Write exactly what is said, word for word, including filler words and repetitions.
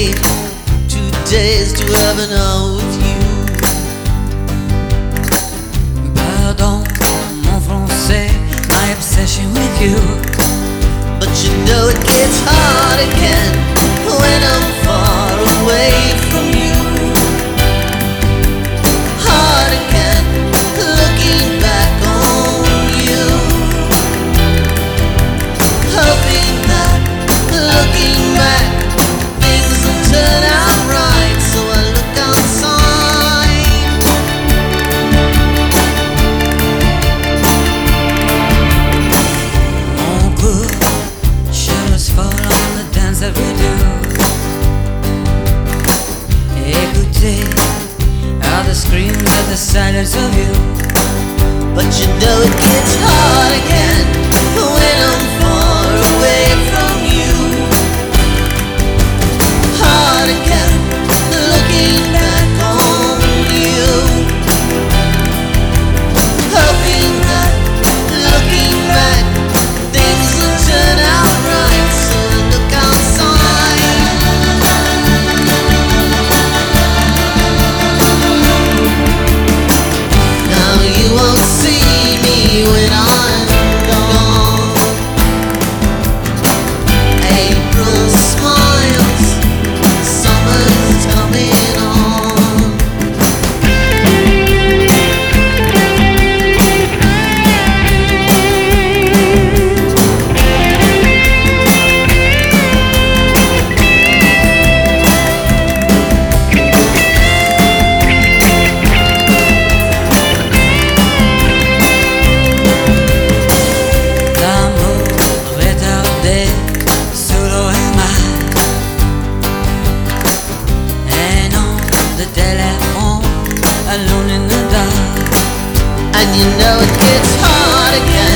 wait two days to heaven out with you. Pardon mon français, my obsession with you. But you know it gets hard again when I'm far away from you. Hard again, looking back on you. Hoping that, looking back, things will turn out right. So I look outside. On court, shadows fall on the dance that we do. Écoutez, are the screams of the silence of you. But you know it gets hard again when I'm far away from you. Hard again, looking back on you. Hoping that, looking back, things will turn out right. So I look outside. Now you won't see me when I'm gone. April smiles, summer's coming on. L'amour retardé, solo et mal. Un an de téléphone, alone in the dark. And you know it gets hard again